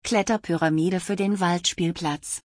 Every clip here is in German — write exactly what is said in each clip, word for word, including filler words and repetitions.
Kletterpyramide für den Waldspielplatz.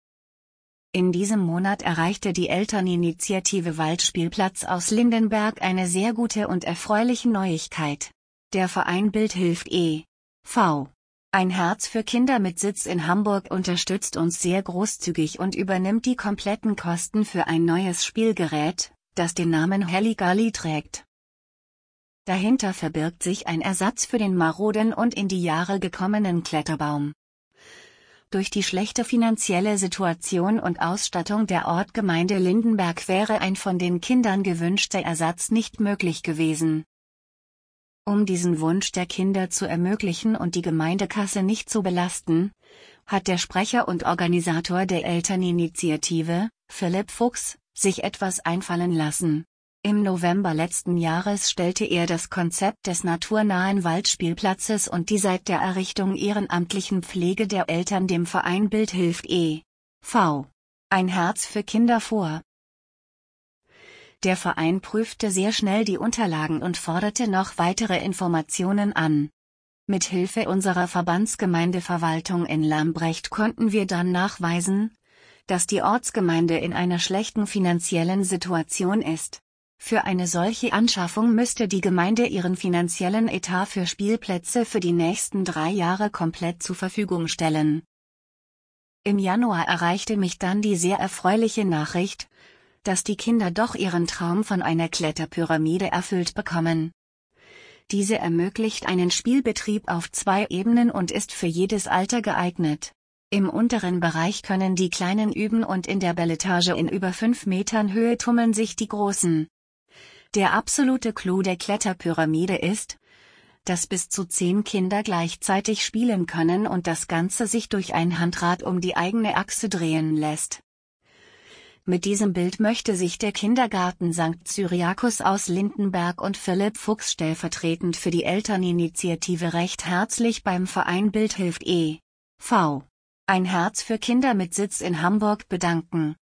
In diesem Monat erreichte die Elterninitiative Waldspielplatz aus Lindenberg eine sehr gute und erfreuliche Neuigkeit. Der Verein Bild hilft e V Ein Herz für Kinder mit Sitz in Hamburg unterstützt uns sehr großzügig und übernimmt die kompletten Kosten für ein neues Spielgerät, das den Namen Halligalli trägt. Dahinter verbirgt sich ein Ersatz für den maroden und in die Jahre gekommenen Kletterbaum. Durch die schlechte finanzielle Situation und Ausstattung der Ortsgemeinde Lindenberg wäre ein von den Kindern gewünschter Ersatz nicht möglich gewesen. Um diesen Wunsch der Kinder zu ermöglichen und die Gemeindekasse nicht zu belasten, hat der Sprecher und Organisator der Elterninitiative, Philipp Fuchs, sich etwas einfallen lassen. Im November letzten Jahres stellte er das Konzept des naturnahen Waldspielplatzes und die seit der Errichtung ehrenamtlichen Pflege der Eltern dem Verein Bild hilft e V Ein Herz für Kinder vor. Der Verein prüfte sehr schnell die Unterlagen und forderte noch weitere Informationen an. Mit Hilfe unserer Verbandsgemeindeverwaltung in Lambrecht konnten wir dann nachweisen, dass die Ortsgemeinde in einer schlechten finanziellen Situation ist. Für eine solche Anschaffung müsste die Gemeinde ihren finanziellen Etat für Spielplätze für die nächsten drei Jahre komplett zur Verfügung stellen. Im Januar erreichte mich dann die sehr erfreuliche Nachricht, dass die Kinder doch ihren Traum von einer Kletterpyramide erfüllt bekommen. Diese ermöglicht einen Spielbetrieb auf zwei Ebenen und ist für jedes Alter geeignet. Im unteren Bereich können die Kleinen üben und in der Beletage in über fünf Metern Höhe tummeln sich die Großen. Der absolute Clou der Kletterpyramide ist, dass bis zu zehn Kinder gleichzeitig spielen können und das Ganze sich durch ein Handrad um die eigene Achse drehen lässt. Mit diesem Bild möchte sich der Kindergarten Sankt Cyriakus aus Lindenberg und Philipp Fuchs stellvertretend für die Elterninitiative recht herzlich beim Verein Bild hilft e V Ein Herz für Kinder mit Sitz in Hamburg bedanken.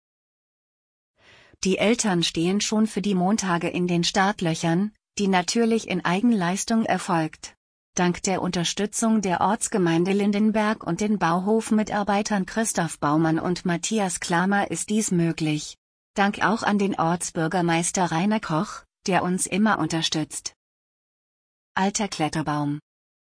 Die Eltern stehen schon für die Montage in den Startlöchern, die natürlich in Eigenleistung erfolgt. Dank der Unterstützung der Ortsgemeinde Lindenberg und den Bauhof-Mitarbeitern Christoph Baumann und Matthias Klamer ist dies möglich. Dank auch an den Ortsbürgermeister Rainer Koch, der uns immer unterstützt. Alter Kletterbaum.